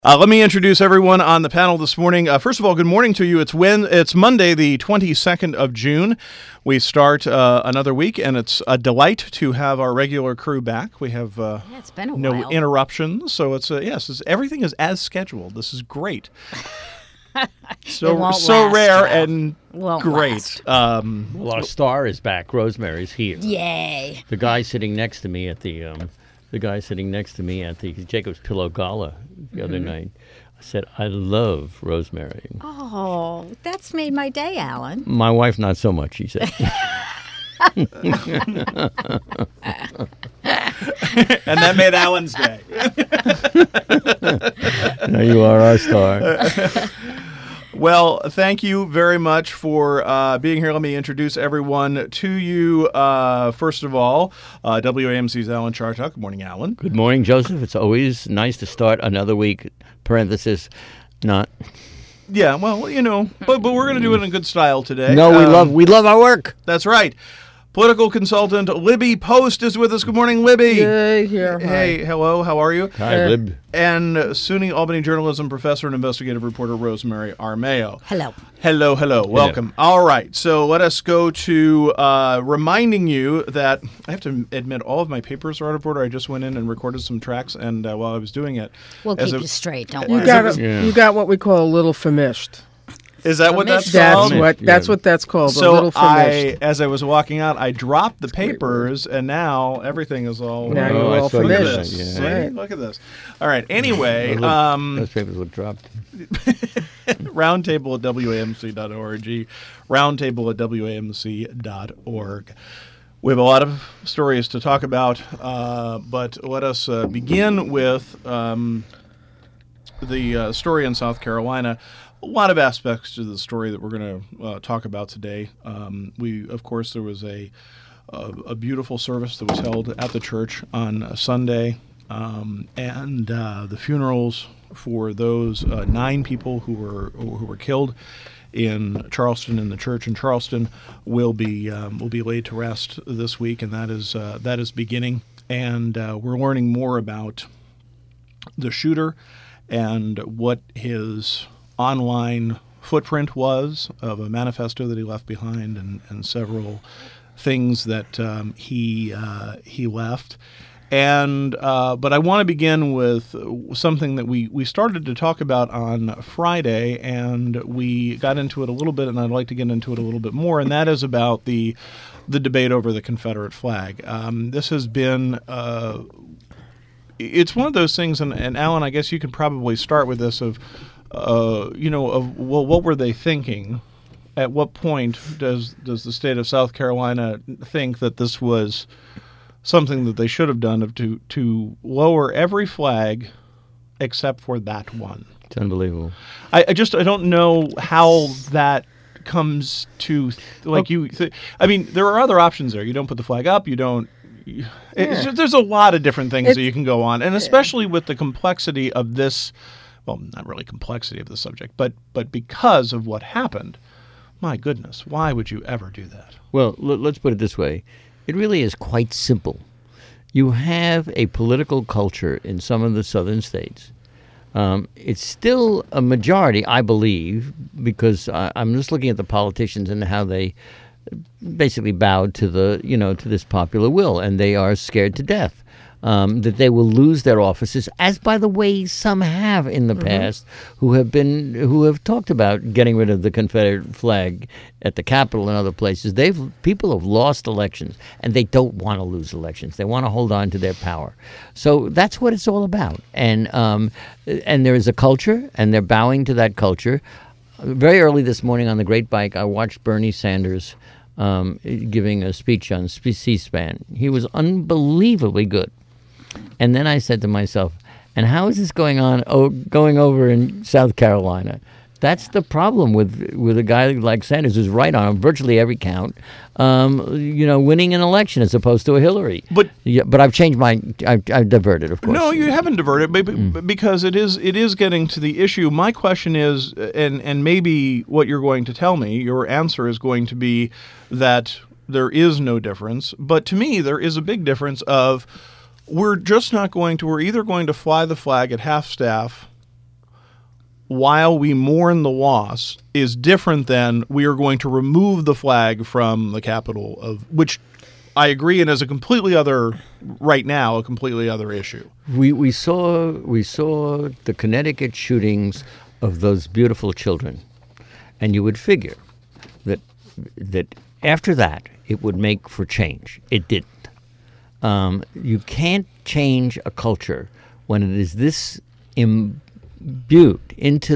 Let me introduce everyone on the panel this morning. First of all, good morning to you. It's Monday, the 22nd of June. We start another week, and it's a delight to have our regular crew back. We have it's been a no while. Interruptions, so everything is as scheduled. This is great. So rare and great. Well, our star is back. Rosemary's here. Yay! The guy sitting next to me at the Jacob's Pillow Gala the other night, I said, "I love Rosemary." Oh, that's made my day, Alan. My wife, not so much, she said. And that made Alan's day. Now you are our star. Well, thank you very much for being here. Let me introduce everyone to you. First of all, WAMC's Alan Chartock. Good morning, Alan. Good morning, Joseph. It's always nice to start another week. Parenthesis, not. Yeah, well, but we're going to do it in good style today. No, we love our work. That's right. Political consultant Libby Post is with us. Good morning, Libby. Yay, here. Hey, hello. How are you? Hi, Lib. And SUNY Albany journalism professor and investigative reporter Rosemary Armao. Hello. Hello. Welcome. All right. So let us go to reminding you that I have to admit all of my papers are out of order. I just went in and recorded some tracks, and while I was doing it, We'll keep you straight. Don't worry. You got what we call a little famished. Is that what that's That's called? that's what that's called. So a little famished. as I was walking out, I dropped the papers, and now everything is all. Now you're all look at famished. this. Yeah. See? Right. Look at this. All right. Anyway, Those papers look dropped. roundtable at WAMC.org. Roundtable at WAMC.org. We have a lot of stories to talk about, but let us begin with the story in South Carolina. A lot of aspects to the story that we're going to talk about today. Of course, there was a beautiful service that was held at the church on Sunday, and the funerals for those 9 people who were killed in Charleston, in the church in Charleston, will be laid to rest this week, and that is beginning. And we're learning more about the shooter and what his online footprint was of a manifesto that he left behind, and several things that he left. And but I want to begin with something that we started to talk about on Friday, and we got into it a little bit, and I'd like to get into it a little bit more, and that is about the debate over the Confederate flag. This has been it's one of those things, and Alan, I guess you could probably start with this what were they thinking? At what point does the state of South Carolina think that this was something that they should have done to lower every flag except for that one? It's unbelievable. I don't know how that comes to I mean, there are other options there. You don't put the flag up. You don't. There's a lot of different things that you can go on, and especially with the complexity of this. Well, not really complexity of the subject, but because of what happened, my goodness, why would you ever do that? Well, let's put it this way. It really is quite simple. You have a political culture in some of the southern states. It's still a majority, I believe, because I'm just looking at the politicians and how they basically bowed to to this popular will, and they are scared to death. That they will lose their offices, as by the way some have in the past, who have talked about getting rid of the Confederate flag at the Capitol and other places. People have lost elections, and they don't want to lose elections. They want to hold on to their power. So that's what it's all about. And there is a culture, and they're bowing to that culture. Very early this morning on the Great Bike, I watched Bernie Sanders giving a speech on C-SPAN. He was unbelievably good. And then I said to myself, and how is this going over in South Carolina? That's the problem with a guy like Sanders, who's right on virtually every count, winning an election as opposed to a Hillary. But I've changed I've diverted, of course. No, you haven't diverted, because it is getting to the issue. My question is, and maybe what you're going to tell me, your answer is going to be that there is no difference. But to me, there is a big difference of we're either going to fly the flag at half-staff while we mourn the loss is different than we are going to remove the flag from the capital of which I agree, and is a completely other issue. We saw the Connecticut shootings of those beautiful children, and you would figure that after that it would make for change. It didn't. You can't change a culture when it is this imbued into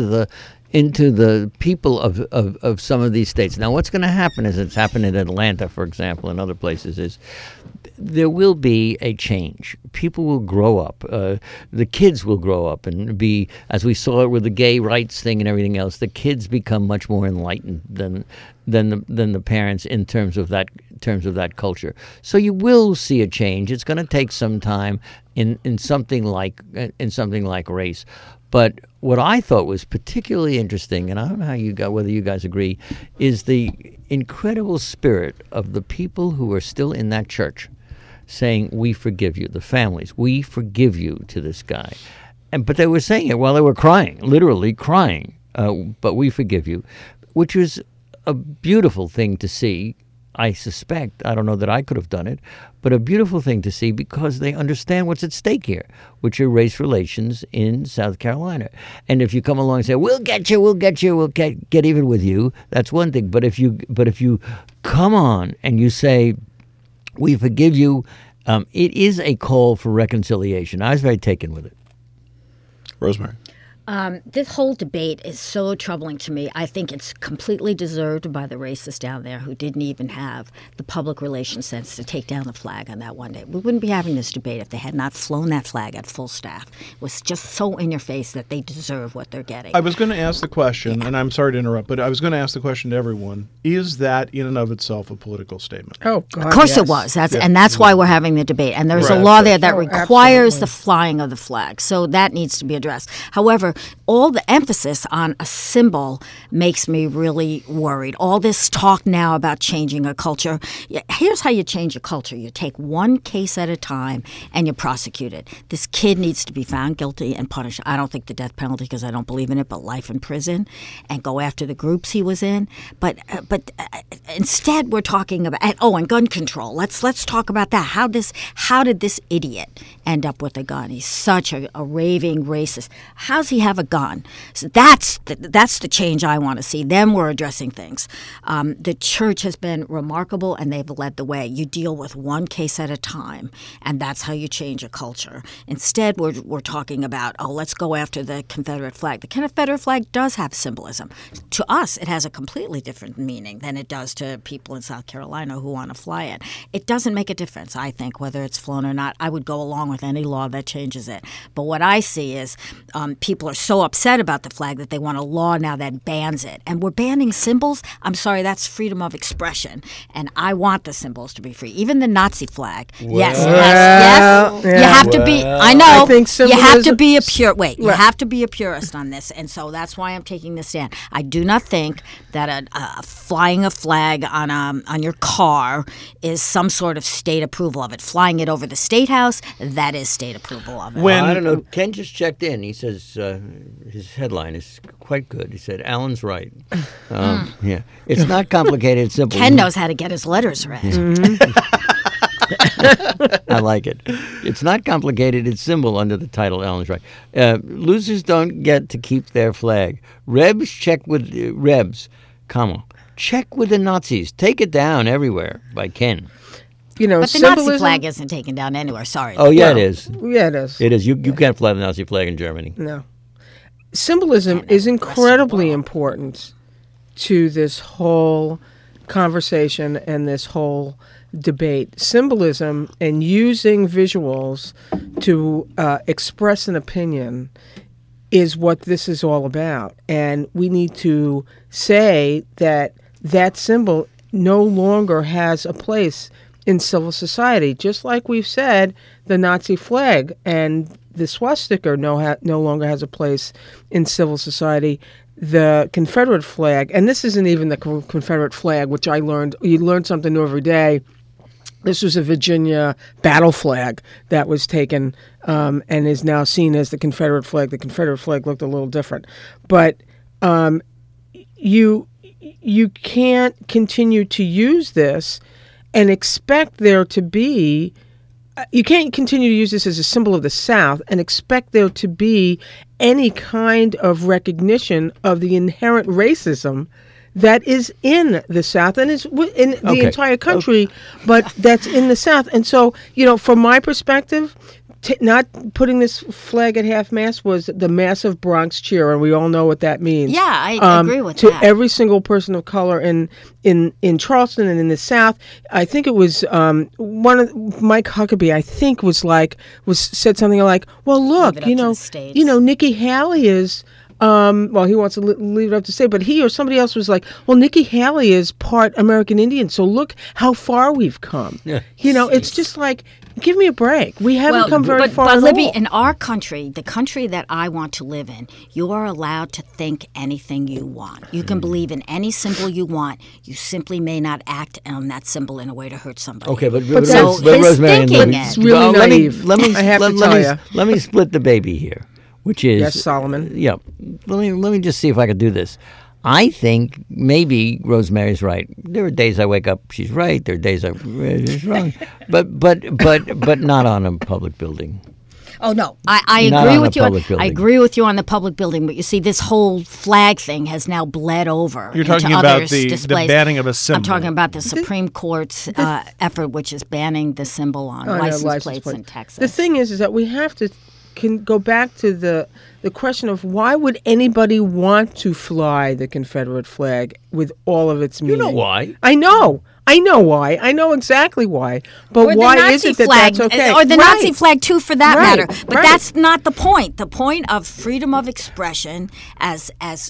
the people of some of these states. Now, what's going to happen, as it's happened in Atlanta, for example, and other places, is there will be a change. People will grow up. The kids will grow up and be, as we saw it with the gay rights thing and everything else, the kids become much more enlightened than the parents in terms of that culture. So you will see a change. It's going to take some time in something like race. But what I thought was particularly interesting, and I don't know whether you guys agree, is the incredible spirit of the people who are still in that church saying, "We forgive you," the families, "We forgive you" to this guy. But they were saying it while they were crying, literally crying, but "We forgive you," which was a beautiful thing to see. I suspect, I don't know that I could have done it, but a beautiful thing to see because they understand what's at stake here, which are race relations in South Carolina. And if you come along and say, we'll get you, we'll get even with you, that's one thing. But if you come on and you say, we forgive you, it is a call for reconciliation. I was very taken with it. Rosemary. This whole debate is so troubling to me. I think it's completely deserved by the racists down there who didn't even have the public relations sense to take down the flag on that one day. We wouldn't be having this debate if they had not flown that flag at full staff. It was just so in your face that they deserve what they're getting. I was going to ask the question, and I'm sorry to interrupt, but I was going to ask the question to everyone. Is that in and of itself a political statement? Oh, God, of course yes. it was. And that's why we're having the debate. And there's Right. a law there that Oh, requires absolutely. the flying of the flag. So that needs to be addressed. However, all the emphasis on a symbol makes me really worried. All this talk now about changing a culture. Here's how you change a culture. You take one case at a time and you prosecute it. This kid needs to be found guilty and punished. I don't think the death penalty because I don't believe in it, but life in prison, and go after the groups he was in. But instead we're talking about and gun control. Let's talk about that. How did this idiot end up with a gun? He's such a raving racist. How's he have a gun? So that's the change I want to see. Then we're addressing things. The church has been remarkable, and they've led the way. You deal with one case at a time, and that's how you change a culture. Instead, we're talking about, let's go after the Confederate flag. The Confederate flag does have symbolism. To us, it has a completely different meaning than it does to people in South Carolina who want to fly it. It doesn't make a difference, I think, whether it's flown or not. I would go along with any law that changes it. But what I see is people are so upset about the flag that they want a law now that bans it. And we're banning symbols. I'm sorry, that's freedom of expression. And I want the symbols to be free. Even the Nazi flag. Yes. yeah. You have to be, I know, I think you have to symbolism- be a you Right. have to be a purist on this. And so that's why I'm taking this stand. I do not think that flying a flag on your car is some sort of state approval of it. Flying it over the State House, that is state approval of it. I don't know. Ken just checked in. He says his headline is quite good. He said, Alan's right. Yeah. It's not complicated. It's simple. Ken knows how to get his letters read. I like it. It's not complicated. It's simple under the title, Alan's right. Losers don't get to keep their flag. Rebs check with check with the Nazis. Take it down everywhere by Ken. You know, But the symbolism. Nazi flag isn't taken down anywhere. Sorry. Oh, yeah, it is. Yeah, it is. It is. You can't fly the Nazi flag in Germany. No. Symbolism is incredibly important to this whole conversation and this whole debate. Symbolism and using visuals to express an opinion is what this is all about. And we need to say that that symbol no longer has a place in civil society, just like we've said the Nazi flag and the swastika no longer has a place in civil society. The Confederate flag, and this isn't even the Confederate flag, which I learned. You learn something new every day. This was a Virginia battle flag that was taken and is now seen as the Confederate flag. The Confederate flag looked a little different. But you can't continue to use this and expect there to be... You can't continue to use this as a symbol of the South and expect there to be any kind of recognition of the inherent racism that is in the South and is in the entire country, but that's in the South. And so, from my perspective, not putting this flag at half-mast was the massive Bronx cheer, and we all know what that means. Yeah, I agree with that. To every single person of color in Charleston and in the South, I think it was Mike Huckabee, I think, said something like, well, look, Nikki Haley is... he wants to leave it up to state, but he or somebody else was like, well, Nikki Haley is part American Indian, so look how far we've come. Yeah. It's just like, give me a break. We haven't come very far at Libby, all. in our country, the country that I want to live in, you are allowed to think anything you want. You can believe in any symbol you want. You simply may not act on that symbol in a way to hurt somebody. Okay, but his thinking it's really naive. I have to tell you. Let me split the baby here. Which is yes, Solomon. Yeah. Let me just see if I could do this. I think maybe Rosemary's right. There are days I wake up, she's right. There are days she's wrong. But not on a public building. Oh no, I agree with you. I agree with you on the public building, but you see, this whole flag thing has now bled over. You're talking about the banning of a symbol. I'm talking about the Supreme Court's effort, which is banning the symbol on license plates in Texas. The thing is that we have to go back to the question of why would anybody want to fly the Confederate flag with all of its meaning? You know why? I know why. I know exactly why. But why is it that that's okay? Or the Nazi flag, too, for that matter. But that's not the point. The point of freedom of expression, as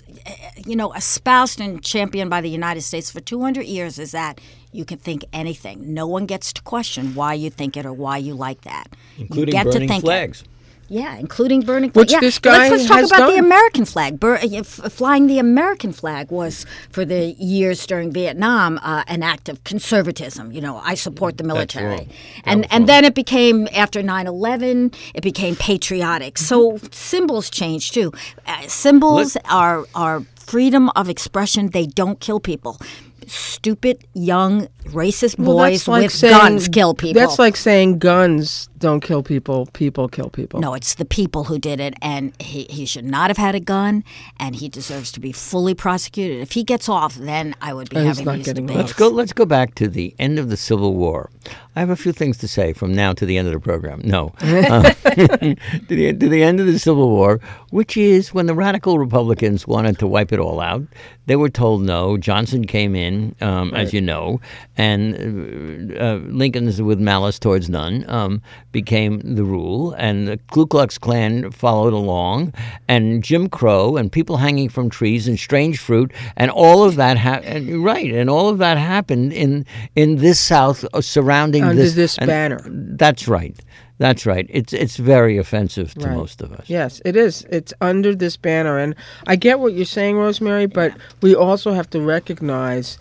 espoused and championed by the United States for 200 years, is that you can think anything. No one gets to question why you think it or why you like that. Including you get burning to think flags. Yeah, including burning flags. Which this guy let's talk has about done. the American flag. Flying the American flag was, for the years during Vietnam, an act of conservatism. I support the military. And then it became, after 9/11, it became patriotic. So symbols change, too. Symbols are freedom of expression. They don't kill people. Stupid, young, racist boys with guns kill people. That's like saying guns don't kill people, people kill people. No, it's the people who did it, and he should not have had a gun, and he deserves to be fully prosecuted. If he gets off, then I would be having these debates. Let's go back to the end of the Civil War. I have a few things to say from now to the end of the program. No. to the end of the Civil War, which is when the radical Republicans wanted to wipe it all out. They were told no. Johnson came in, as you know, and Lincoln's with malice towards none became the rule, and the Ku Klux Klan followed along, and Jim Crow and people hanging from trees and strange fruit, and all of that and all of that happened in this South surrounding under this banner. That's right. That's right. It's very offensive to most of us. Yes, it is. It's under this banner. And I get what you're saying, Rosemary, but we also have to recognize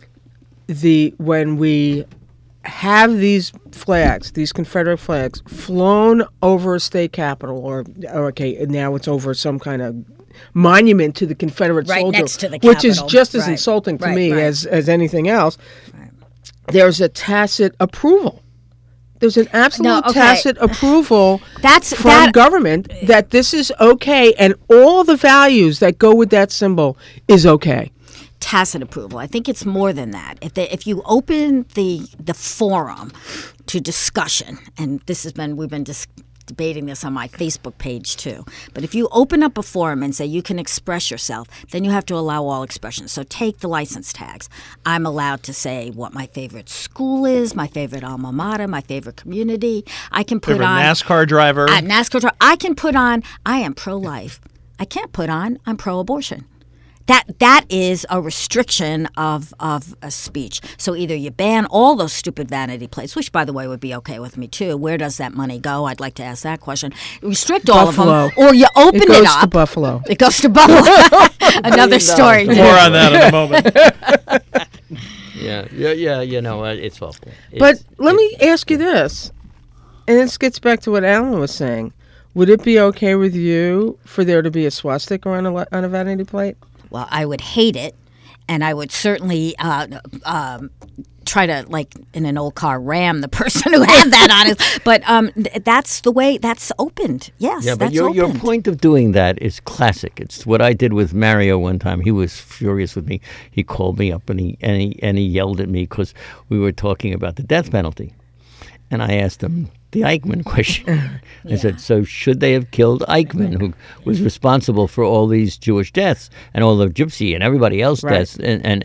when we have these flags, these Confederate flags, flown over a state capitol, or now it's over some kind of monument to the Confederate soldier, next to the Capitol, which is just as insulting to me as anything else. There's a tacit approval. There's an absolute tacit approval from government that this is okay, and all the values that go with that symbol is okay. Tacit approval. I think it's more than that. If you open the forum to discussion, and we've been debating this on my Facebook page too. But if you open up a forum and say you can express yourself, then you have to allow all expression. So take the license tags. I'm allowed to say what my favorite school is, my favorite alma mater, my favorite community. I can put on NASCAR driver. I can put on I am pro-life. I can't put on I'm pro-abortion. That is a restriction of a speech. So either you ban all those stupid vanity plates, which, by the way, would be okay with me, too. Where does that money go? I'd like to ask that question. Restrict all of them, or you open it up. It goes to Buffalo. It goes to Buffalo. Another story. More on that in a moment. Yeah. You know, it's awful. But let me ask you this, and this gets back to what Alan was saying. Would it be okay with you for there to be a swastika on a vanity plate? Well, I would hate it, and I would certainly try to, like in an old car, ram the person who had that on it. But that's the way that's opened. Yes, yeah, but that's your opened. point of doing that is classic. It's what I did with Mario one time. He was furious with me. He called me up and he yelled at me because we were talking about the death penalty, and I asked him the Eichmann question. I said, so should they have killed Eichmann, who was responsible for all these Jewish deaths and all the Gypsy and everybody else deaths? And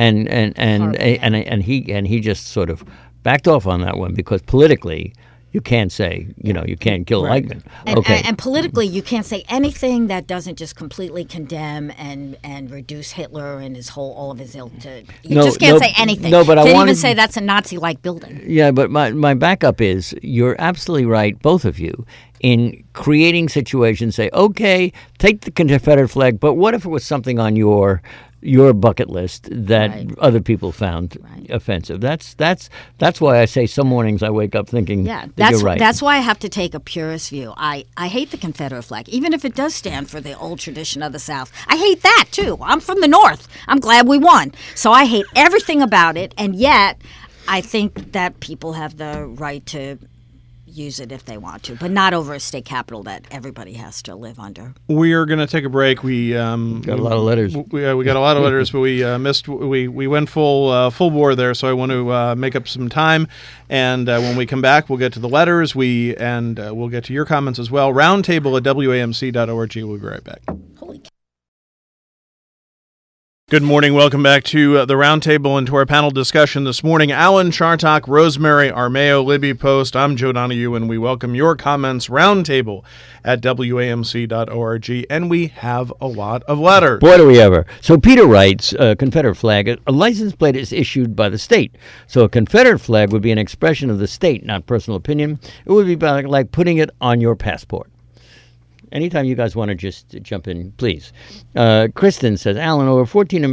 he just sort of backed off on that one because politically, you can't say, you can't kill Eichmann. And politically, you can't say anything that doesn't just completely condemn and reduce Hitler and all of his ill. You just can't say anything. No, but can't I even say that's a Nazi-like building. Yeah, but my backup is you're absolutely right, both of you, in creating situations. Say, okay, take the Confederate flag, but what if it was something on your bucket list that other people found offensive? That's why I say some mornings I wake up thinking that you're right. That's why I have to take a purist view. I hate the Confederate flag, even if it does stand for the old tradition of the South. I hate that too. I'm from the North. I'm glad we won. So I hate everything about it, and yet I think that people have the right to use it if they want to, but not over a state capitol that everybody has to live under. We are going to take a break. We got a lot of letters. We got a lot of letters, but we missed. We went full bore there, so I want to make up some time. And when we come back, we'll get to the letters. We'll get to your comments as well. Roundtable at WAMC.org. We'll be right back. Holy cow. Good morning. Welcome back to the Roundtable and to our panel discussion this morning. Alan Chartock, Rosemary Armao, Libby Post. I'm Joe Donahue, and we welcome your comments. Roundtable at WAMC.org. And we have a lot of letters. Boy, do we ever. So Peter writes, Confederate flag, a license plate is issued by the state. So a Confederate flag would be an expression of the state, not personal opinion. It would be like putting it on your passport. Anytime you guys want to just jump in, please. Kristen says, Alan, over 14...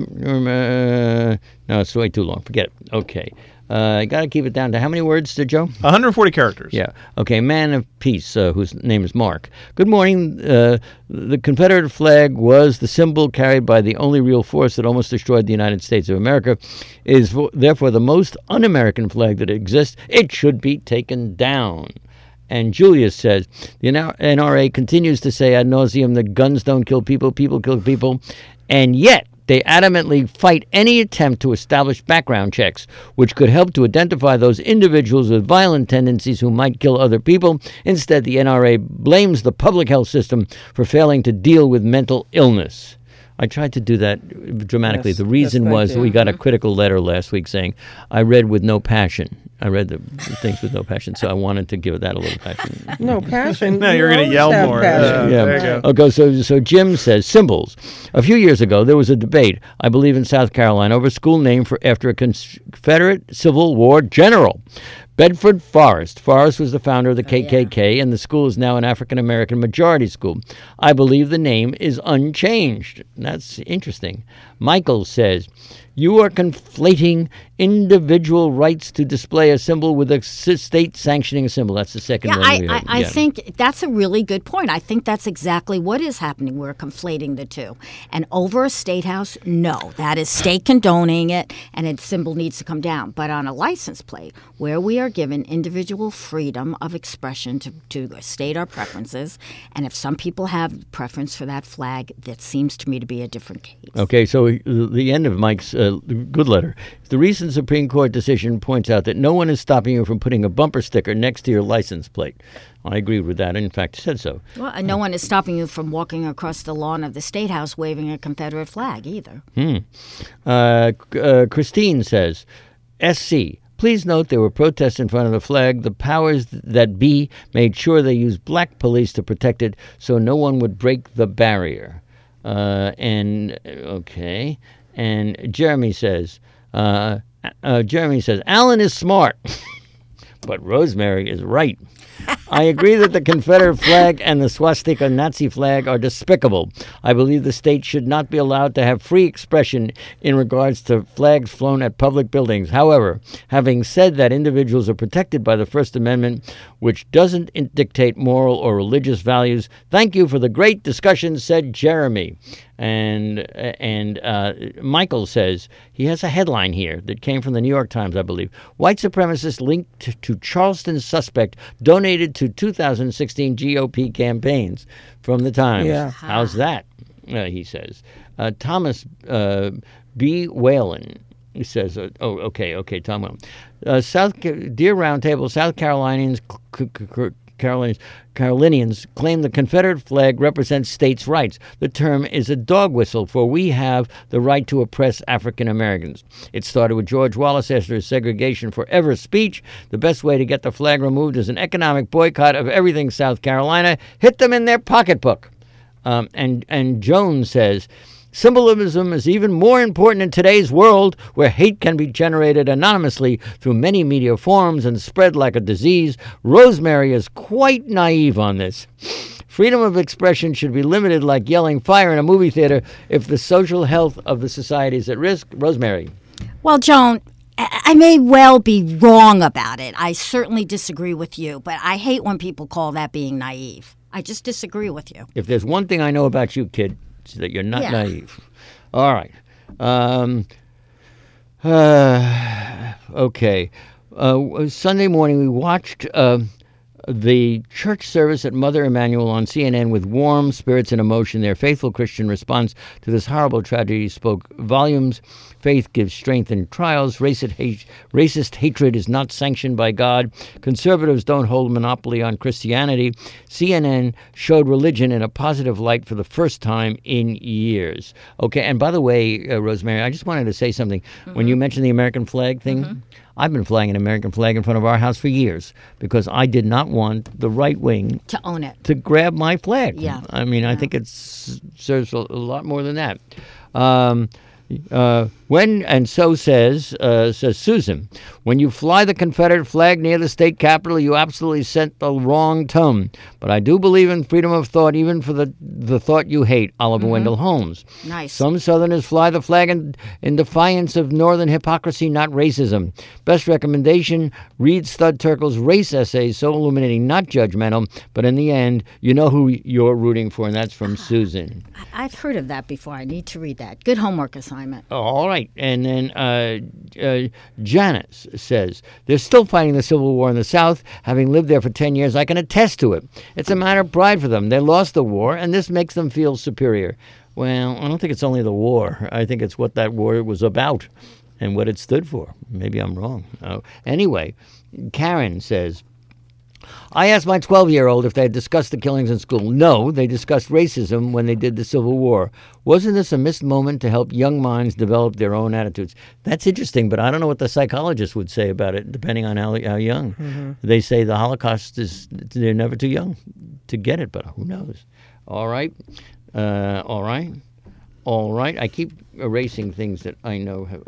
no, it's way too long. Forget it. Okay. I got to keep it down to how many words, Joe? 140 characters. Yeah. Okay. Man of Peace, whose name is Mark. Good morning. The Confederate flag was the symbol carried by the only real force that almost destroyed the United States of America. It is therefore the most un-American flag that exists. It should be taken down. And Julius says, the NRA continues to say ad nauseum that guns don't kill people, people kill people, and yet they adamantly fight any attempt to establish background checks, which could help to identify those individuals with violent tendencies who might kill other people. Instead, the NRA blames the public health system for failing to deal with mental illness. I tried to do that dramatically. The reason was we got a critical letter last week saying, I read with no passion. I read the things with no passion, so I wanted to give that a little passion. No passion? No, you're going to yell more. There you go. Okay, so Jim says, symbols. A few years ago, there was a debate, I believe in South Carolina, over a school named after a Confederate Civil War general. Bedford Forrest. Forrest was the founder of the KKK, and the school is now an African-American majority school. I believe the name is unchanged. That's interesting. Michael says, you are conflating individual rights to display a symbol with a state sanctioning a symbol. That's the second one. I think that's a really good point. I think that's exactly what is happening. We're conflating the two. And over a state house, no. That is state condoning it, and its symbol needs to come down. But on a license plate, where we are given individual freedom of expression to state our preferences, and if some people have preference for that flag, that seems to me to be a different case. Okay, so the end of Mike's good letter. The recent Supreme Court decision points out that no one is stopping you from putting a bumper sticker next to your license plate. I agreed with that, and in fact said so. Well, and no one is stopping you from walking across the lawn of the State House waving a Confederate flag either. Christine says, SC, please note there were protests in front of the flag. The powers that be made sure they used black police to protect it so no one would break the barrier. And Jeremy says, Alan is smart, but Rosemary is right. I agree that the Confederate flag and the swastika Nazi flag are despicable. I believe the state should not be allowed to have free expression in regards to flags flown at public buildings. However, having said that, individuals are protected by the First Amendment, which doesn't dictate moral or religious values. Thank you for the great discussion, said Jeremy. And Michael says he has a headline here that came from the New York Times, I believe. White supremacist linked to Charleston suspect donated to 2016 GOP campaigns, from the Times. Yeah. How's that? He says. Thomas B. Whalen. He says, Tom Whalen. Dear Roundtable, South Carolinians claim the Confederate flag represents states' rights. The term is a dog whistle, for we have the right to oppress African Americans. It started with George Wallace after his segregation forever speech. The best way to get the flag removed is an economic boycott of everything South Carolina. Hit them in their pocketbook. And Jones says, symbolism is even more important in today's world, where hate can be generated anonymously through many media forms and spread like a disease. Rosemary is quite naive on this. Freedom of expression should be limited like yelling fire in a movie theater if the social health of the society is at risk. Rosemary. Well, Joan, I may well be wrong about it. I certainly disagree with you, but I hate when people call that being naive. I just disagree with you. If there's one thing I know about you, kid, it's that you're not naive. All right. Okay. Sunday morning, we watched the church service at Mother Emanuel on CNN with warm spirits and emotion. Their faithful Christian response to this horrible tragedy spoke volumes. Faith gives strength in trials. Racist hatred is not sanctioned by God. Conservatives don't hold monopoly on Christianity. CNN showed religion in a positive light for the first time in years. Okay, and by the way, Rosemary, I just wanted to say something. Mm-hmm. When you mentioned the American flag thing, I've been flying an American flag in front of our house for years because I did not want the right wing to own it, to grab my flag. Yeah. I mean, I think it serves a lot more than that. Says Susan, when you fly the Confederate flag near the state capitol, you absolutely set the wrong tone. But I do believe in freedom of thought, even for the thought you hate. Oliver Wendell Holmes. Nice. Some Southerners fly the flag in defiance of Northern hypocrisy, not racism. Best recommendation, read Stud Terkel's race essays, so illuminating, not judgmental, but in the end, you know who you're rooting for, and that's from Susan. I've heard of that before. I need to read that. Good homework assignment. Oh, all right. And then Janice says, they're still fighting the Civil War in the South. Having lived there for 10 years, I can attest to it. It's a matter of pride for them. They lost the war, and this makes them feel superior. Well, I don't think it's only the war. I think it's what that war was about and what it stood for. Maybe I'm wrong. Anyway, Karen says, I asked my 12-year-old if they had discussed the killings in school. No, they discussed racism when they did the Civil War. Wasn't this a missed moment to help young minds develop their own attitudes? That's interesting, but I don't know what the psychologists would say about it, depending on how young. Mm-hmm. They say the Holocaust they're never too young to get it, but who knows? All right. All right. I keep erasing things that I know have.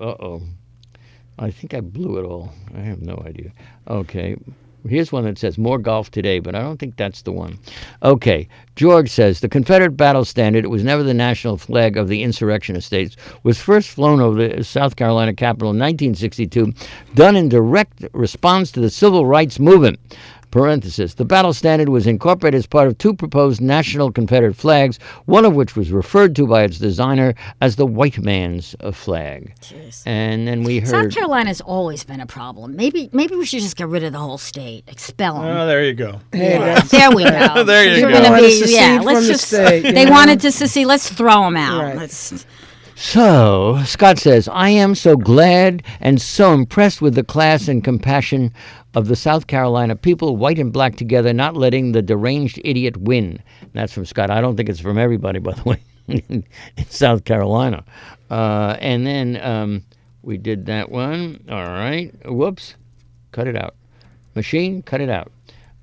I think I blew it all. I have no idea. Okay. Here's one that says more golf today, but I don't think that's the one. Okay. George says the Confederate battle standard, it was never the national flag of the insurrectionist states, was first flown over the South Carolina Capitol in 1962, done in direct response to the civil rights movement. Parenthesis, the battle standard was incorporated as part of two proposed national Confederate flags, one of which was referred to by its designer as the white man's flag. Jeez. And then we heard... South Carolina's always been a problem. Maybe we should just get rid of the whole state, expel them. Oh, there you go. Hey, there we go. There you go. Let's just... They wanted to secede. Let's throw them out. Right. So, Scott says, I am so glad and so impressed with the class and compassion of the South Carolina people, white and black together, not letting the deranged idiot win. That's from Scott. I don't think it's from everybody, by the way, in South Carolina. And then we did that one. All right. Whoops. Cut it out. Machine, cut it out.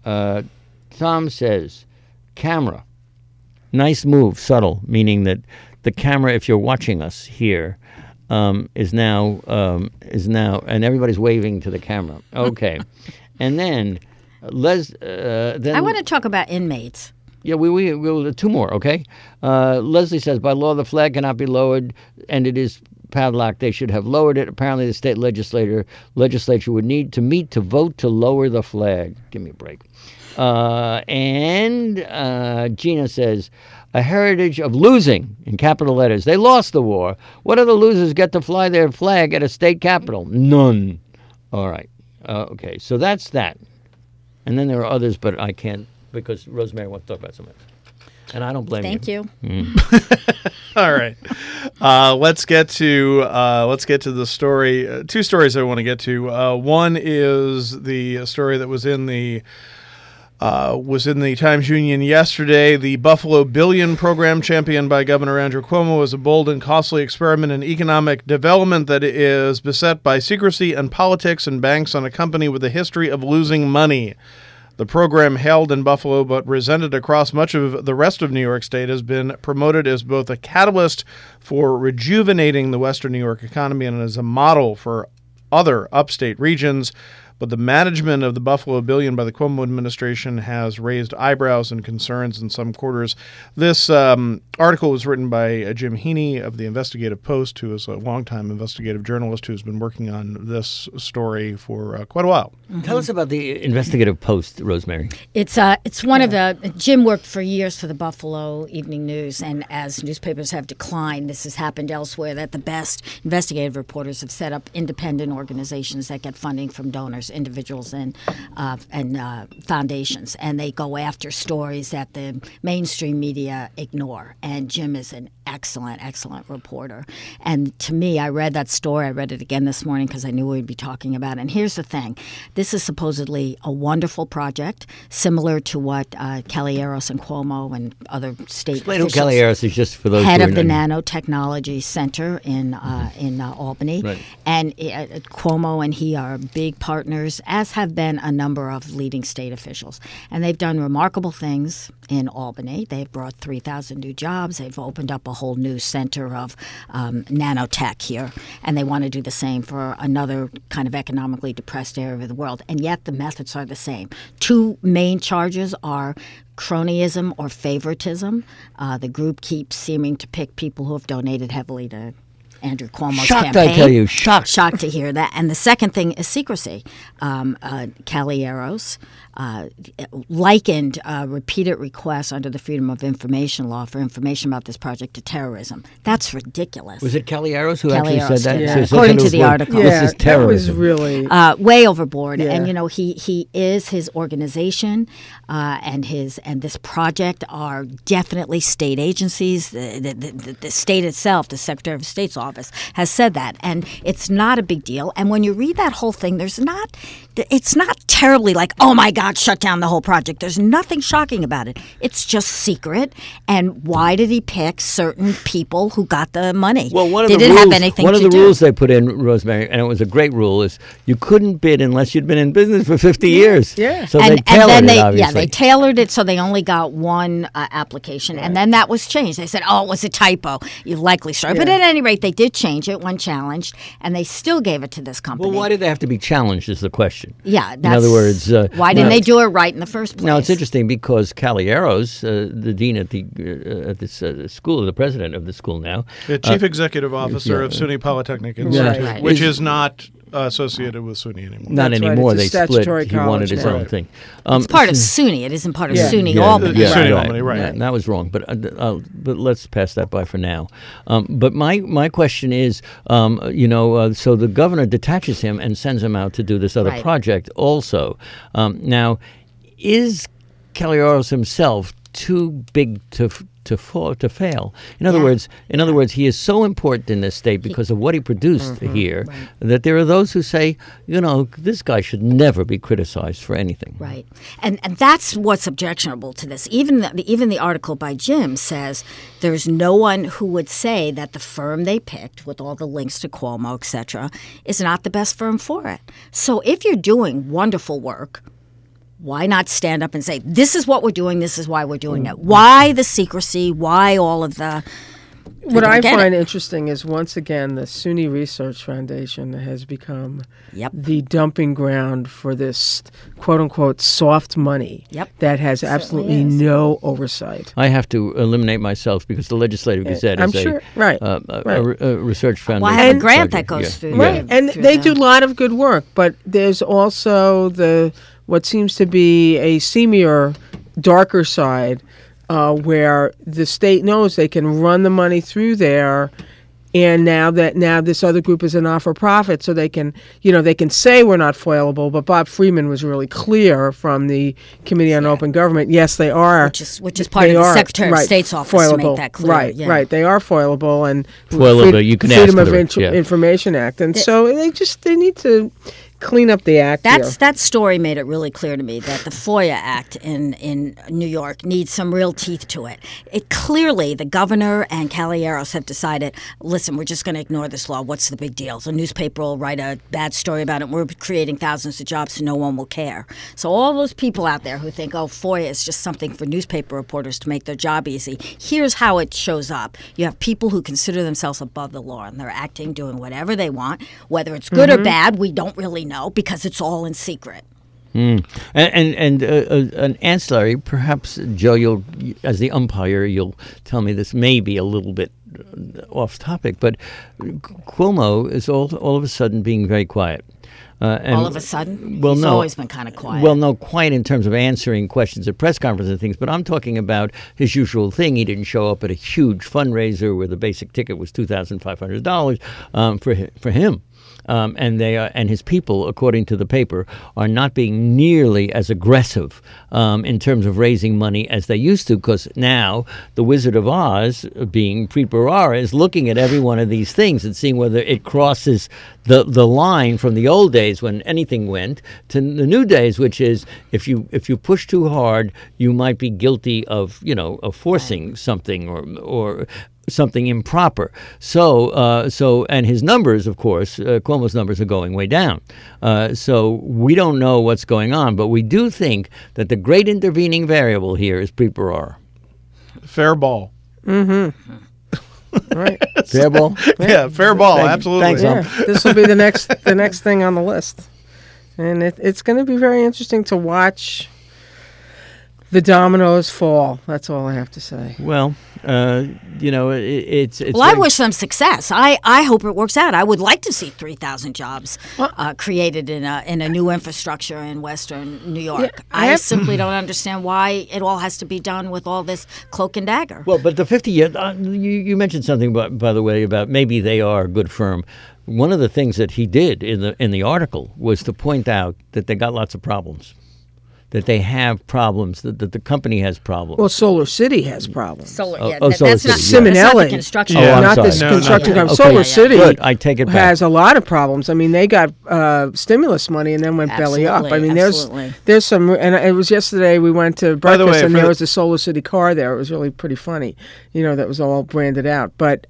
Tom says, camera. Nice move, subtle, meaning that the camera, if you're watching us here, is now, and everybody's waving to the camera. Okay. And then Then I want to talk about inmates. Yeah, we'll two more, okay? Leslie says, by law, the flag cannot be lowered, and it is padlocked. They should have lowered it. Apparently, the state legislature would need to meet to vote to lower the flag. Give me a break. And Gina says, a heritage of losing, in capital letters. They lost the war. What do the losers get to fly their flag at a state capitol? None. All right. Okay, so that's that. And then there are others, but I can't, because Rosemary wants to talk about something. And I don't blame you. Thank you. All right, let's get to the story. Two stories I want to get to. One is the story that was in the Times Union yesterday. The Buffalo Billion program, championed by Governor Andrew Cuomo, is a bold and costly experiment in economic development that is beset by secrecy and politics and banks on a company with a history of losing money. The program, held in Buffalo but presented across much of the rest of New York State, has been promoted as both a catalyst for rejuvenating the Western New York economy and as a model for other upstate regions. But the management of the Buffalo Billion by the Cuomo administration has raised eyebrows and concerns in some quarters. This article was written by Jim Heaney of the Investigative Post, who is a longtime investigative journalist who's been working on this story for quite a while. Mm-hmm. Tell us about the Investigative Post, Rosemary. It's one of the Jim worked for years for the Buffalo Evening News, and as newspapers have declined, this has happened elsewhere, that the best investigative reporters have set up independent organizations that get funding from donors, individuals and foundations, and they go after stories that the mainstream media ignore. And Jim is an excellent reporter. And to me, I read that story. I read it again this morning because I knew we'd be talking about it. And here's the thing. This is supposedly a wonderful project, similar to what Caballeros and Cuomo and other state Explain who officials... Caballeros is, just for those head who of the not... Nanotechnology Center in Albany. Right. And Cuomo and he are big partners, as have been a number of leading state officials. And they've done remarkable things in Albany. They've brought 3,000 new jobs. They've opened up a whole new center of nanotech here. And they want to do the same for another kind of economically depressed area of the world. And yet the methods are the same. Two main charges are cronyism or favoritism. The group keeps seeming to pick people who have donated heavily to Andrew Cuomo's campaign. I tell you. Shocked. Shocked to hear that. And the second thing is secrecy. Caballeros likened repeated requests under the Freedom of Information law for information about this project to terrorism. That's ridiculous. Was it Caballeros who actually said that? Yeah. So according to the article. This is terrorism. That was really... way overboard. Yeah. And, he is, his organization and this project are definitely state agencies. The state itself, the Secretary of State's office, has said that. And it's not a big deal. And when you read that whole thing, it's not terribly like, oh my God, shut down the whole project. There's nothing shocking about it. It's just secret. And why did he pick certain people who got the money? Well, one of did the it rules, have anything one to of the do? rules they put in, Rosemary, and it was a great rule, is you couldn't bid unless you'd been in business for 50 years. Yeah. So they tailored it, obviously. Yeah, they tailored it so they only got one application, and then that was changed. They said, oh, it was a typo. You likely sorry. Yeah. But at any rate, they did change it when challenged, and they still gave it to this company. Well, why did they have to be challenged is the question. Yeah, in other words... why didn't they do it right in the first place? Now, it's interesting because Caballeros, the dean at this school, the president of the school now... The chief executive officer of SUNY Polytechnic Institute, Right. which is not associated with SUNY anymore. Not That's right. anymore. It's a They split. statutory He wanted college his now. own thing. It's part of SUNY. It isn't part of Yeah. SUNY Yeah, Albany. yeah, SUNY right. Albany, right. Yeah, that was wrong, but let's pass that by for now. But my question is, so the governor detaches him and sends him out to do this other Right. project also. Now, is Caballeros himself too big to fail? In other words, he is so important in this state because of what he produced here that there are those who say, this guy should never be criticized for anything. Right, and that's what's objectionable to this. Even the article by Jim says there's no one who would say that the firm they picked, with all the links to Cuomo, etc., is not the best firm for it. So if you're doing wonderful work, why not stand up and say, this is what we're doing, this is why we're doing it? Why the secrecy? Why all of the What I get find it. interesting is, once again, the SUNY Research Foundation has become Yep. the dumping ground for this quote-unquote soft money Yep. that has Certainly absolutely is. no oversight. I have to eliminate myself because the Legislative Gazette I'm is sure, right, a right. research foundation. Well, I have a grant project. that goes Yeah. through. Yeah. Right, and through they them. do a lot of good work, but there's also what seems to be a seamier, darker side, where the state knows they can run the money through there, and now this other group is a not-for-profit, so they can say we're not foilable. But Bob Freeman was really clear from the Committee on Open Government. Yes, they are. Which is part of the Secretary of State's office to foilable. make that clear. Right, yeah. right. They are foilable, and Foilable, you can ask Freedom for of the- yeah. Information Act, and so they need to clean up the act here. That story made it really clear to me that the FOIA Act in New York needs some real teeth to it. It clearly, the governor and Caballeros have decided, listen, we're just going to ignore this law. What's the big deal? The newspaper will write a bad story about it. We're creating thousands of jobs, so no one will care. So all those people out there who think, oh, FOIA is just something for newspaper reporters to make their job easy, here's how it shows up. You have people who consider themselves above the law, and they're acting, doing whatever they want. Whether it's good or bad, we don't really know because it's all in secret. And an ancillary, perhaps, Joe, you'll, as the umpire, you'll tell me this may be a little bit off topic, but Cuomo is all of a sudden being very quiet. And All of a sudden? Well, He's no. always been kind of quiet. Well, no, quiet in terms of answering questions at press conferences and things, but I'm talking about his usual thing. He didn't show up at a huge fundraiser where the basic ticket was $2,500 for him. And his people, according to the paper, are not being nearly as aggressive in terms of raising money as they used to, because now the Wizard of Oz, being Preet Bharara, is looking at every one of these things and seeing whether it crosses the line from the old days when anything went to the new days, which is if you push too hard, you might be guilty of forcing something or something improper. So and his numbers, of course, Cuomo's numbers are going way down. So we don't know what's going on, but we do think that the great intervening variable here is Preet Bharara. Fair ball. Right. Fair ball? Yeah, fair ball. Thank you. Absolutely. Thanks, Yeah, this will be the next thing on the list, and it's going to be very interesting to watch the dominoes fall. That's all I have to say. Well, it's. Well, I wish them success. I hope it works out. I would like to see 3,000 jobs created in a new infrastructure in Western New York. I simply don't understand why it all has to be done with all this cloak and dagger. Well, but the 50-year, you mentioned something, by the way, about maybe they are a good firm. One of the things that he did in the article was to point out that they got lots of problems. That they have problems, that the company has problems. Well, Solar City has problems. Solar, Oh, yeah, oh, Solar that's not City, yeah. that's not the Simonelli. construction. Oh, I'm not sorry. this No, construction no, no. company. Solar Okay. City Good, I take it back. has a lot of problems. I mean, they got stimulus money and then went belly up. I mean, Absolutely. there's some, and it was yesterday we went to By the breakfast way, and for there the- was a Solar City car there. It was really pretty funny, that was all branded out. But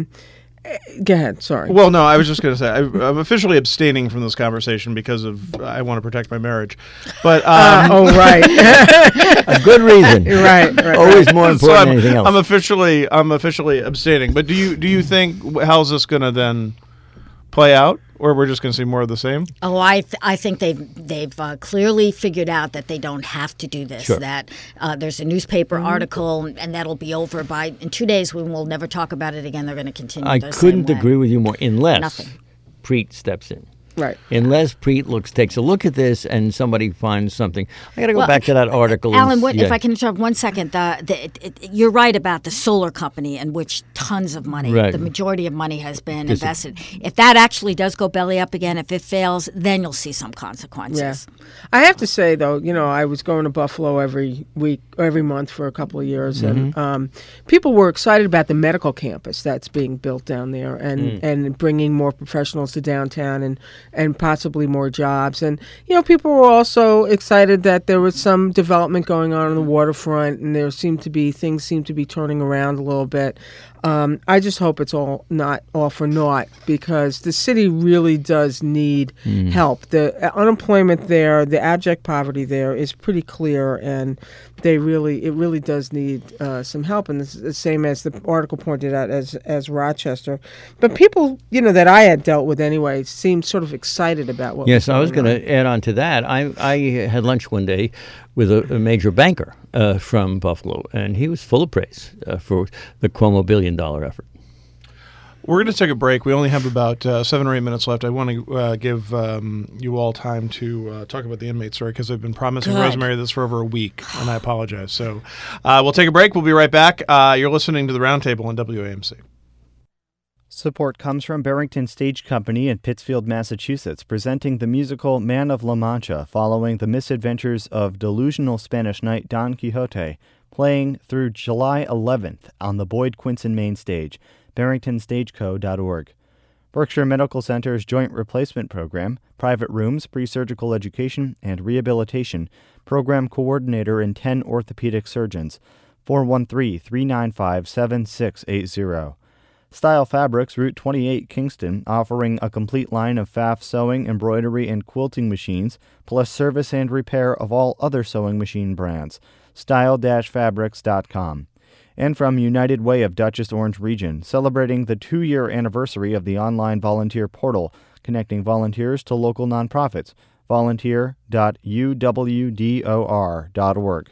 go ahead, sorry. Well, no, I was just going to say I'm officially abstaining from this conversation because I want to protect my marriage. But Oh, right. A good reason. right. Always more important so than anything else. I'm officially abstaining. But do you think how's this going to then play out, or we're just going to see more of the same? Oh, I think they've clearly figured out that they don't have to do this. Sure. That there's a newspaper article, and that'll be over in 2 days. We will never talk about it again. They're going to continue. I the couldn't same way. agree with you more, unless Nothing. Preet steps in. Right. Unless Preet takes a look at this and somebody finds something. I got to go Well, back to that article. Alan, and, if I can interrupt 1 second, you're right about the solar company in which tons of money, Right. the majority of money has been invested. If that actually does go belly up again, if it fails, then you'll see some consequences. Yeah. I have to say, though, I was going to Buffalo every week, every month for a couple of years, and people were excited about the medical campus that's being built down there and bringing more professionals to downtown and possibly more jobs. And, people were also excited that there was some development going on the waterfront, and things seemed to be turning around a little bit. I just hope it's not all for naught, because the city really does need help. The unemployment there, the abject poverty there is pretty clear, and it really does need some help. And it's the same as the article pointed out as Rochester. But people, that I had dealt with anyway, seemed sort of excited about what. Yes, I was going to add on to that. I had lunch one day with a major banker from Buffalo, and he was full of praise for the Cuomo $1 billion effort. We're going to take a break. We only have about 7 or 8 minutes left. I want to give you all time to talk about the inmate story, because I've been promising Rosemary this for over a week, and I apologize. So we'll take a break. We'll be right back. You're listening to The Roundtable on WAMC. Support comes from Barrington Stage Company in Pittsfield, Massachusetts, presenting the musical Man of La Mancha, following the misadventures of delusional Spanish knight Don Quixote, playing through July 11th on the Boyd Quinson main stage, barringtonstageco.org. Berkshire Medical Center's Joint Replacement Program, private rooms, pre-surgical education, and rehabilitation, program coordinator and 10 orthopedic surgeons, 413-395-7680. Style Fabrics, Route 28, Kingston, offering a complete line of Pfaff sewing, embroidery, and quilting machines, plus service and repair of all other sewing machine brands. Style-Fabrics.com. And from United Way of Dutchess Orange Region, celebrating the 2-year anniversary of the online volunteer portal, connecting volunteers to local nonprofits. Volunteer.uwdor.org.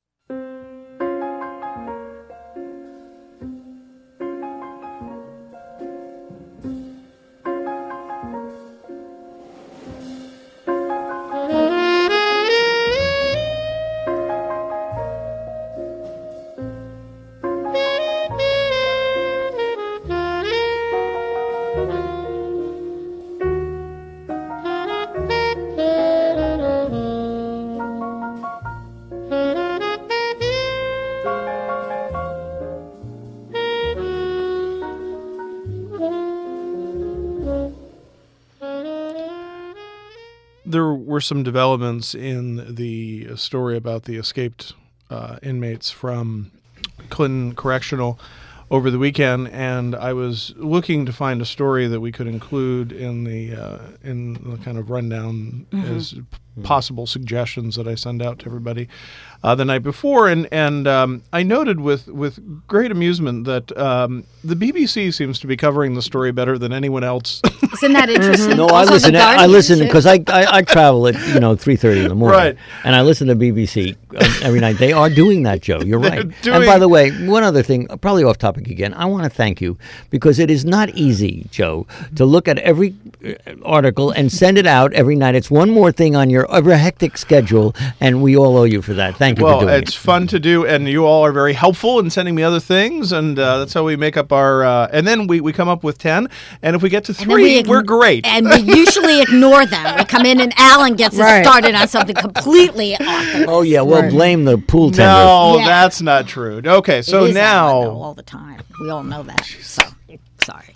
There were some developments in the story about the escaped inmates from Clinton Correctional over the weekend, and I was looking to find a story that we could include in the kind of rundown as possible suggestions that I send out to everybody the night before, and I noted with great amusement that the BBC seems to be covering the story better than anyone else. Isn't that interesting? No, Also, I listen because I travel at 3:30 in the morning, Right. and I listen to BBC every night. They are doing that, Joe. You're right. And by the way, one other thing, probably off topic again. I want to thank you, because it is not easy, Joe, to look at every article and send it out every night. It's one more thing on your ever hectic schedule, and we all owe you for that. Thank you for doing it. Well, it's fun to do, and you all are very helpful in sending me other things, and that's how we make up our. And then we come up with 10, and if we get to 3, we're great. And we usually ignore them. We come in, and Alan gets us started on something completely off. Oh yeah, we'll blame the pool tender. No, that's not true. Okay, so now all the time. We all know that. So sorry.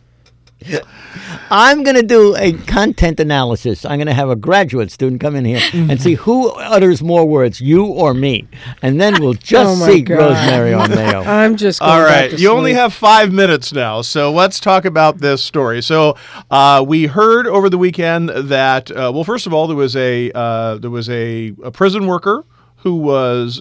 I'm going to do a content analysis. I'm going to have a graduate student come in here and see who utters more words, you or me. And then we'll just see Rosemary on Mayo. I'm just going all back right. to You only sleep. have 5 minutes now, so let's talk about this story. So we heard over the weekend that first of all, there was a prison worker who was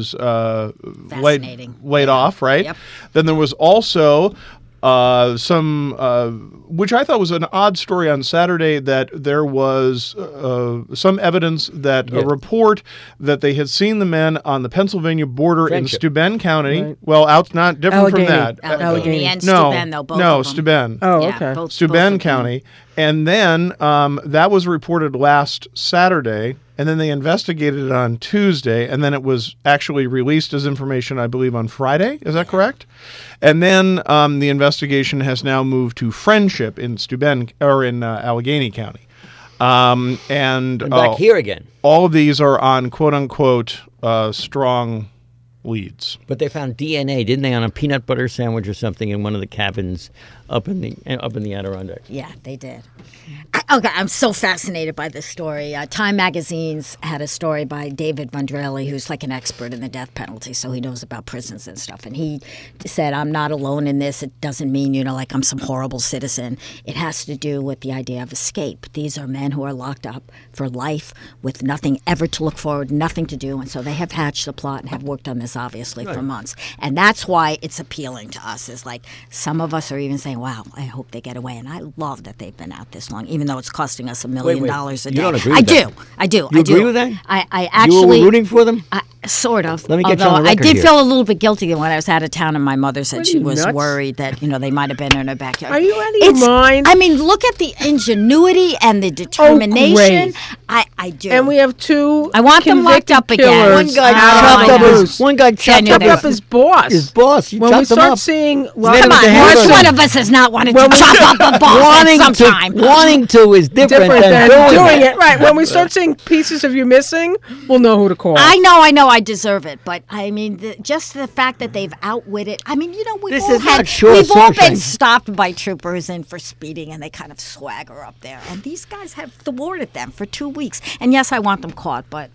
laid off, right? Yep. Then there was also some, which I thought was an odd story on Saturday, that there was some evidence that a report that they had seen the men on the Pennsylvania border in Steuben County. Right. Well, not different from that. Allegheny and Steuben, though, both of them. Steuben. Oh, okay. Steuben County. And then that was reported last Saturday, and then they investigated it on Tuesday, and then it was actually released as information, I believe, on Friday. Is that correct? And then the investigation has now moved to Friendship in Steuben, or in Allegheny County. And back here again. All of these are on quote-unquote strong leads. But they found DNA, didn't they, on a peanut butter sandwich or something in one of the cabins up in the Adirondacks? Yeah, they did. Okay, I'm so fascinated by this story. Time Magazine's had a story by David Vendrelli, who's like an expert in the death penalty, so he knows about prisons and stuff. And he said, I'm not alone in this. It doesn't mean, like I'm some horrible citizen. It has to do with the idea of escape. These are men who are locked up for life with nothing ever to look forward, nothing to do. And so they have hatched a plot and have worked on this, obviously, for months. And that's why it's appealing to us. Is like some of us are even saying, wow, I hope they get away. And I love that they've been out this long, even though it's costing us $1 million a day. You don't agree with that? I do. You agree with that? I actually... You were rooting for them? Sort of. Let me get you on the record I did here. feel a little bit guilty when I was out of town and my mother said she was nuts? worried that, they might have been in her backyard. Are you out of your mind? I mean, look at the ingenuity and the determination. great. I do. And we have two. I want them locked convicted up again. killers One guy Oh, chopped I up know. his boss. His boss. You When we chopped him start up. seeing, name Come was on, the which Harrison. one of us has not wanted to When we- chop up a boss at some time? Wanting to is different, different than than doing it. Right. When we start seeing pieces of you missing, we'll know who to call. I know, I deserve it, but I mean, just the fact that they've outwitted. I mean, we've This all is not short we've all sunshine. been stopped by troopers and for speeding, and they kind of swagger up there, and these guys have thwarted them for 2 weeks. And yes, I want them caught, but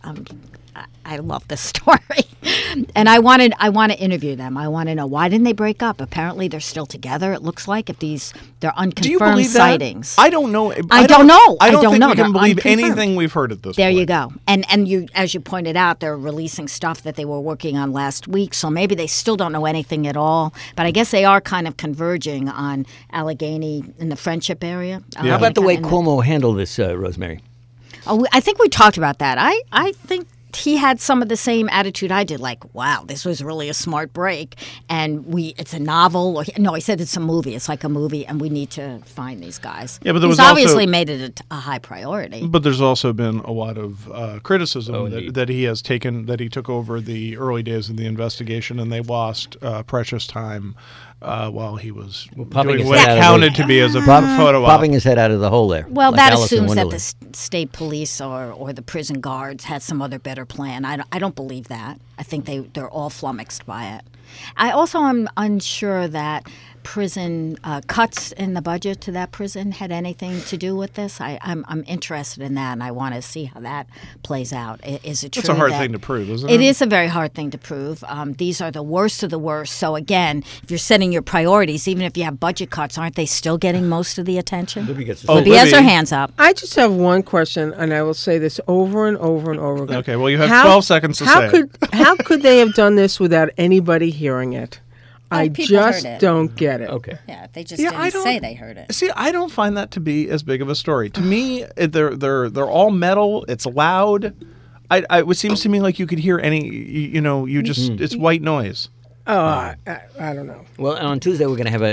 I love this story, and I want to interview them. I want to know, why didn't they break up? Apparently, they're still together. It looks like they're Do you unconfirmed believe sightings. that? I don't know. I don't know. I I don't don't think know. we They're can believe unconfirmed. anything we've heard at this There point. you go. And you, as you pointed out, they're releasing stuff that they were working on last week, so maybe they still don't know anything at all. But I guess they are kind of converging on Allegheny in the Friendship area. How about the way Cuomo handled this, Rosemary? Oh, I think we talked about that. I think he had some of the same attitude I did, like, wow, this was really a smart break, and it's a novel. He said it's a movie. It's like a movie, and we need to find these guys. Yeah, but there He's was also- obviously made it a high priority. But there's also been a lot of criticism indeed. that he has taken, that he took over the early days of the investigation, and they lost precious time while he was popping doing his what head out of counted the- to be as a photo op. Popping his head out of the hole there. Well, like that Alice in assumes that the Wonderland. state police or the prison guards had some other better plan. I don't believe that. I think they're all flummoxed by it. I also am unsure that prison cuts in the budget to that prison had anything to do with this. I'm interested in that, and I want to see how that plays out. Is it true? It's a hard that- thing to prove, isn't it? It is a very hard thing to prove. These are the worst of the worst. So again, if you're setting your priorities, even if you have budget cuts, aren't they still getting most of the attention? Libby gets Oh, Libby has her Libby. hands up. I just have one question, and I will say this over and over and over again. Okay, well, you have 12 seconds to say it. How could they have done this without anybody hearing it? I people just heard it. don't get it. Okay. Yeah, they just Yeah, didn't I don't- say they heard it. See, I don't find that to be as big of a story. To me, they're all metal. It's loud. It seems to me like you could hear any. You just it's white noise. Oh, I don't know. Well, on Tuesday we're going to have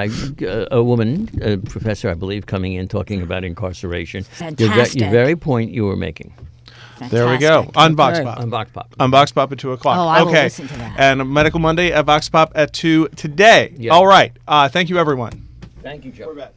a woman, a professor, I believe, coming in talking about incarceration. Fantastic. Your very point you were making There we go. Fantastic. On Vox Okay. Pop. on Vox Pop. On Vox Pop at 2 o'clock. Oh, I will okay. listen to that. And Medical Monday at Vox Pop at 2 today. Yeah. All right. Thank you, everyone. Thank you, Joe.